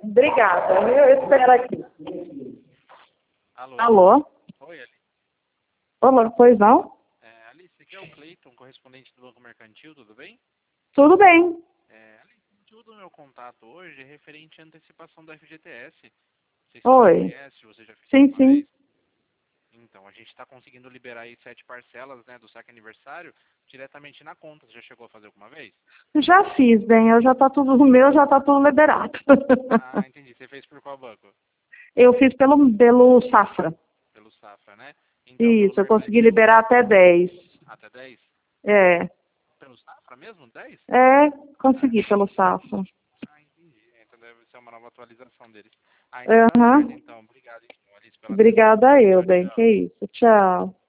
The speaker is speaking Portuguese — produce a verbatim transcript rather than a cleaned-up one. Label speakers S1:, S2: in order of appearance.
S1: Obrigada. Eu espero aqui.
S2: Alô?
S1: Alô?
S2: Oi, Alice.
S1: Olá, pois não?
S2: É, Alice, aqui é o Cleiton, correspondente do Banco Mercantil, tudo bem?
S1: Tudo bem.
S2: É, Alice, o motivo do meu contato hoje é referente à antecipação do F G T S. Não sei se você
S1: Oi.
S2: conhece, se você já fez
S1: Sim,
S2: alguma
S1: sim.
S2: vez. Então, a gente está conseguindo liberar aí sete parcelas, né, do saque aniversário diretamente na conta. Você já chegou a fazer alguma vez?
S1: Já fiz, bem. Eu já tá tudo, o meu já tá tudo liberado.
S2: Ah, entendi. Você fez por qual banco?
S1: Eu fiz pelo, pelo Safra.
S2: Pelo Safra, né? Então, pelo
S1: Isso, eu consegui
S2: Mercantil,
S1: liberar até dez.
S2: até dez.
S1: É.
S2: Pelo Safra mesmo? dez?
S1: É, consegui pelo Safra.
S2: Ah, entendi. Então deve ser uma nova atualização deles. Ah, então tá certo,
S1: Aham.
S2: então. Obrigado, então, Alice, pela atenção.
S1: Obrigada eu,
S2: Tchau,
S1: bem. Que
S2: tchau.
S1: isso. Tchau.